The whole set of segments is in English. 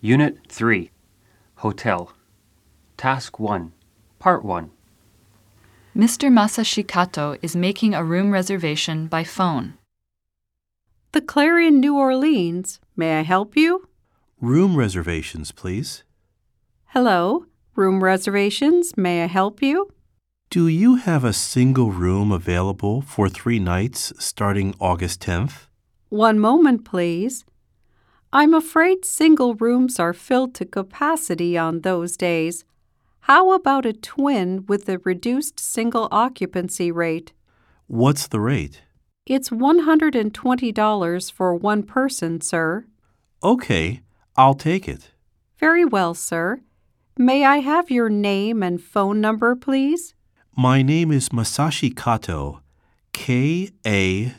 Unit 3, Hotel. Task 1, Part 1. Mr. Masashi Kato is making a room reservation by phone. The Clarion, New Orleans. May I help you? Room reservations, please. Hello, room reservations. May I help you? Do you have a single room available for 3 nights starting August 10th? One moment, please. I'm afraid single rooms are filled to capacity on those days. How about a twin with a reduced single occupancy rate? What's the rate? It's $120 for one person, sir. Okay, I'll take it. Very well, sir. May I have your name and phone number, please? My name is Masashi Kato, Katoh,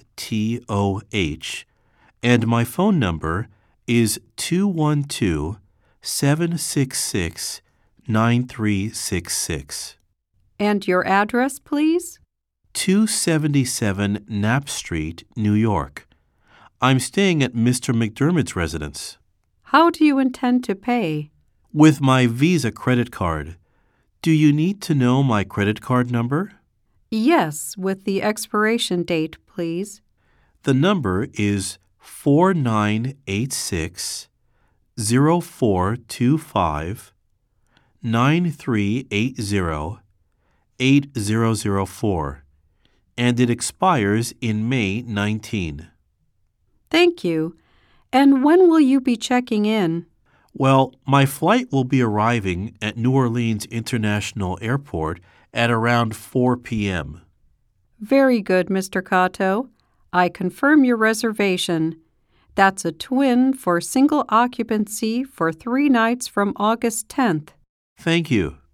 and my phone number is 212-766-9366. And your address, please? 277 Knapp Street, New York. I'm staying at Mr. McDermott's residence. How do you intend to pay? With my Visa credit card. Do you need to know my credit card number? Yes, with the expiration date, please. The number is 4986 0425 9380 8004, and it expires in May 19. Thank you. And when will you be checking in? Well, my flight will be arriving at New Orleans International Airport at around 4 p.m. Very good, Mr. Kato. I confirm your reservation. That's a twin for single occupancy for 3 nights from August 10th. Thank you.